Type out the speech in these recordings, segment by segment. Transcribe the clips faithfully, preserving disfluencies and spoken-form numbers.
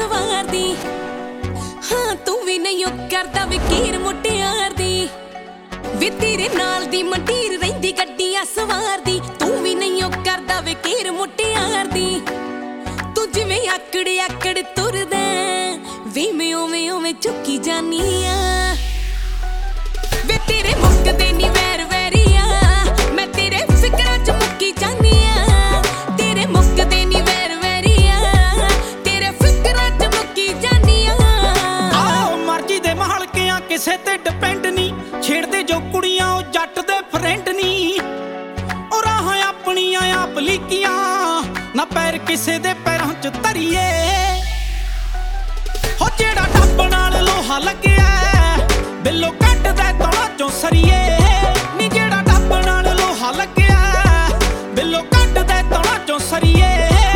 सवार दी। हाँ तू भी नहीं करदा वकीर मुटियार दी वे तेरे नाल दी मंडीर रहिंदी गड्डियां सवार दी। तू भी नहीं करदा वकीर मुटियार दी तू जिवें आकड़ आकड़ तुरदा वे मैं उवें उवें झुकी जानी आ वे तेरे मुकदे नी वैर वैरिया मैं तेरे फिकरां च मुक्की जानी आ तेरे मुकदे नी वैर वैरिया तेरे फिकरां च मुक्की जानी आ। आओ मर्जी दे महलकियां किसे ते डिपेंड नी छेड़दे जो कुड़ियां ओ जट दे फ्रेंड नी ओ राहां अपनियां आप लीकियां ना पैर किसे दे पैरां च धरीए हो जेड़ा डब्ब नाल लोहा लग्या बिल्लो कटदा तौला चों सरीए नी जेड़ा डब्ब नाल लोहा लग्या बिल्लो कटदा तौला चों सरीए।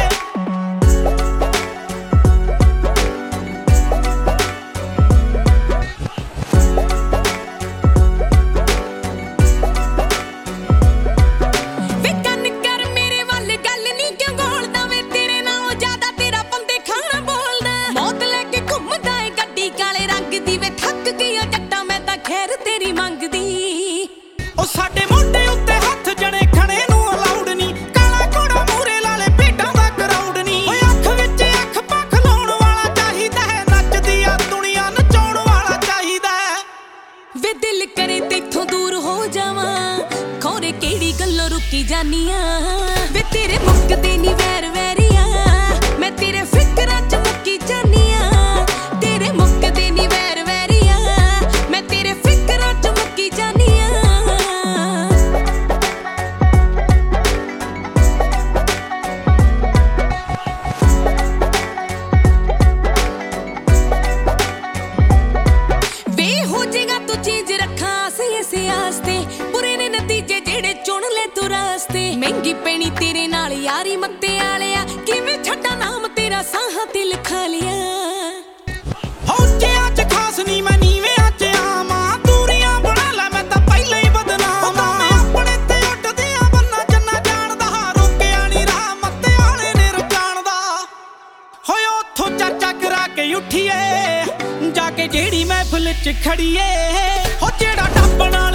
तेरी मंगदी ओ साडे मोढे उत्ते हत्थ जणे खणे नूं अलाउड नी काला घोड़ा मूरे लाले भेडां दा क्राउड नी ओए अख विच अख पख लाउण वाला चाहीदा है नचदी आ दुनिया नचाउण वाला चाहीदा है वे दिल करे तेथों दूर हो जावां खोरे केड़ी गल्लों रुकी जानी आ वे तेरे मुकदे नी वैर वैरिया मैं तेरे फिकरां च मुक्की जानी आ तेरे मुकदे नी वैर वैरिया मैं तेरे फिकरां च मुक्की जानी आ। वे हो जाएगा तू चीज रखा से ऐसे आस्ते बुरे ने नतीजे जेड़े चुन ले तू रास्ते महंगी पैनी तेरे नाल यारी मत्ते आलिया किवें छड्डा नाम तेरा साहां ते लिखा लिया हो जिया च खास नी मैं नीवें च आवां दूरियां बना लै मैं तां पहले ही बदनाम आ मैं अपने ते उठदियां बन्ना जन्ना जाणदा रोकिया नी राह मत्ते आले ने रजाणदा होए उत्थों चर्चा करा के उठीए जाके जेड़ी महफिल च खड़ीए हो जेड़ा डब्ब नाल